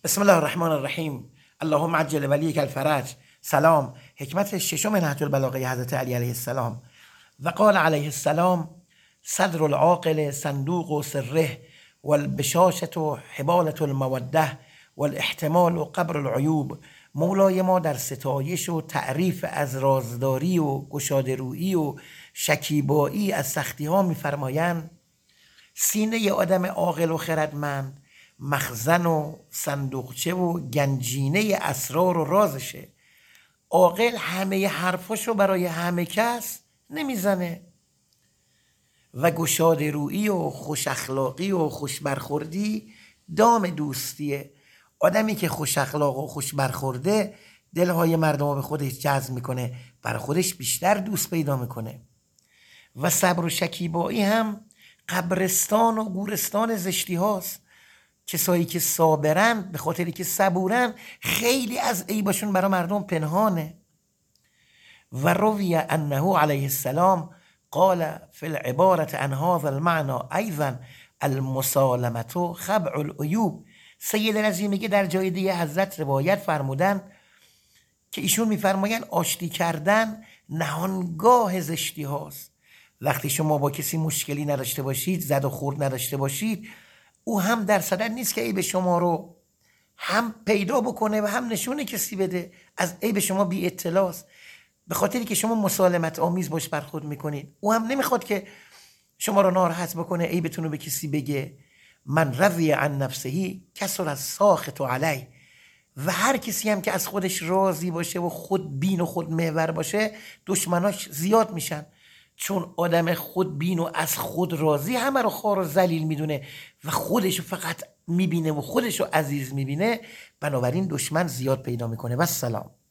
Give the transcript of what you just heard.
بسم الله الرحمن الرحیم. اللهم عجل ولیک الفرج. سلام. حکمت ششم نهج البلاغه حضرت علی علیه السلام. و قال علیه السلام: صدر العاقل صندوق سره والبشاشة حبالة الموده والاحتمال قبر العیوب. مولای ما در ستایش و تعریف از رازداری و گشاده‌رویی و شکیبایی از سختی ها می‌فرمایند سینه آدم عاقل و خردمند مخزن و صندوقچه و گنجینه اسرار و رازشه. عاقل همه حرفاشو برای همه کس نمیزنه و گشاده رویی و خوش اخلاقی و خوش برخوردی دام دوستیه. آدمی که خوش اخلاق و خوش برخورده دلهای مردم به خودش جذب میکنه، برای خودش بیشتر دوست پیدا میکنه. و صبر و شکیبایی هم قبرستان و گورستان زشتی هاست. کسایی که صابرن به خاطری که صبورن خیلی از عیبشون برای مردم پنهانه. و روی انه علیه السلام قال فی العبارة عن هذا المعنى ایضا المسالمة خبع العیوب. سید رضی میگه در جای دیگه حضرت روایت فرمودن که ایشون میفرماین آشتی کردن نهانگاه زشتی هاست. وقتی شما با کسی مشکلی نداشته باشید، زد و خورد نداشته باشید، او هم در صدد نیست که عیب شما رو هم پیدا بکنه و هم نشونه کسی بده. از عیب شما بی اطلاعست، به خاطری که شما مسالمت آمیز باش برخورد میکنید. او هم نمیخواد که شما رو ناراحت بکنه، عیبتون رو به کسی بگه. من رضی عن نفسه کسر الساخط علیه. و هر کسی هم که از خودش راضی باشه و خود بین و خود محور باشه دشمناش زیاد میشن، چون آدم خود بین و از خود راضی همه رو خوار و ذلیل میدونه و خودش فقط میبینه و خودش رو عزیز میبینه، بنابراین دشمن زیاد پیدا میکنه. و السلام.